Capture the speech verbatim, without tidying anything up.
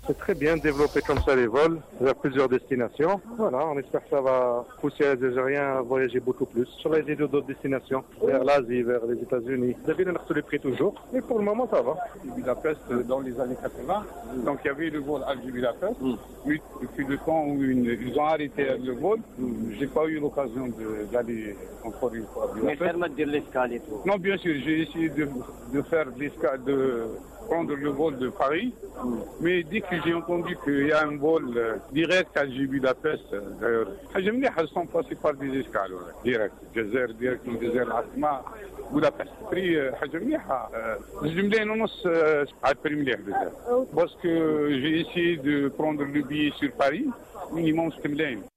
C'est très bien développé comme ça les vols vers plusieurs destinations. Voilà, on espère que ça va pousser les Algériens à voyager beaucoup plus sur les idées d'autres destinations, vers l'Asie, vers les États-Unis. David, on a les prix toujours, mais pour le moment ça va. Budapest dans les années quatre-vingts, donc il y avait le vol Alger-Budapest, mm. mais depuis le temps où une, ils ont arrêté le vol, mm. j'ai pas eu l'occasion d'aller encore une fois à Budapest. Mais permettre de l'escale et tout. Non, bien sûr, j'ai essayé de, de faire l'escale, de prendre le vol de Paris, mm. mais dès que j'ai entendu qu'il y a un vol euh, direct à Alger-Budapest, d'ailleurs, حاجة مليحة sans passer par des escales, direct, Jazer, direct من Jazer العاصمة بودابست. بري حاجة مليحة، زوج ملايين ونص عاد بري مليح بزاف. Parce que j'ai essayé de prendre le billet sur Paris, minimum ست ملايين.